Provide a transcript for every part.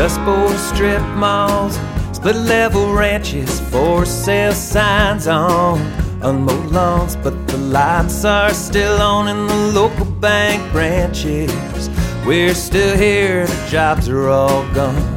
Dust Bowl strip malls, split level ranches, for sale signs on unmowed lawns, but the lights are still on in the local bank branches. We're still here, the jobs are all gone.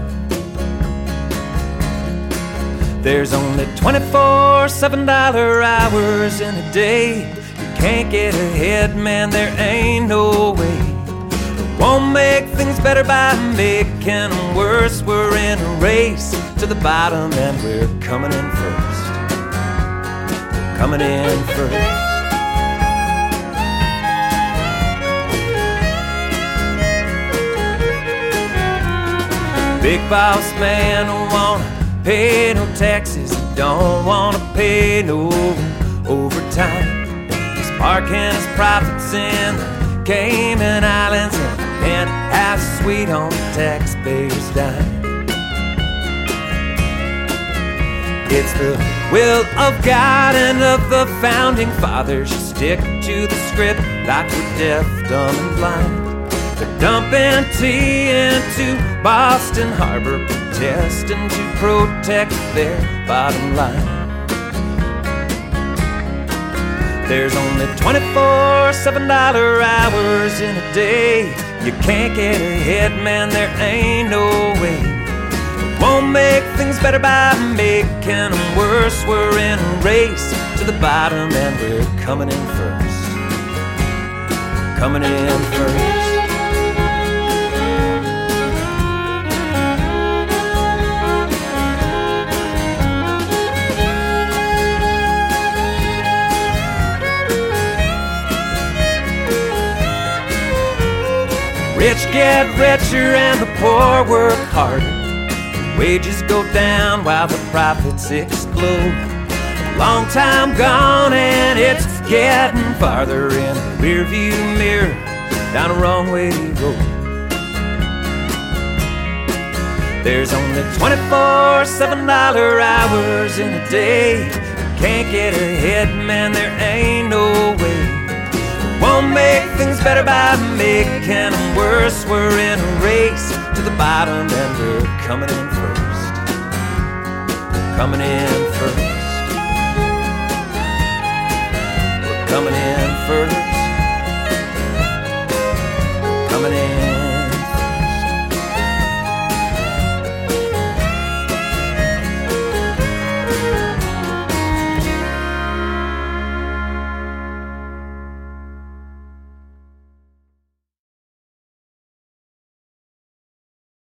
There's only 24 $7 hours in a day. You can't get ahead, man, there ain't no way. Won't make things better by making them worse. We're in a race to the bottom and we're coming in first. Coming in first. Big boss man don't wanna pay no taxes, don't wanna pay no overtime. He's parking his profits in the Cayman Islands and penthouse suite on the taxpayer's dime. It's the will of God and of the founding fathers. You stick to the script like we're deaf, dumb, and blind. They're dumping tea into Boston Harbor, protesting to protect their bottom line. There's only 24 $7 hours in a day. You can't get ahead, man, there ain't no way. Won't make things better by making them worse. We're in a race to the bottom and we're coming in first. Coming in first. Rich get richer and the poor work harder. Wages go down while the profits explode. A long time gone and it's getting farther in the rearview mirror, down a wrong way road. There's only 24 $7 hours in a day. You can't get ahead, man, there ain't no way. Won't make things better by making them worse. We're in a race to the bottom and we're coming in first. Coming in first. We're coming in first.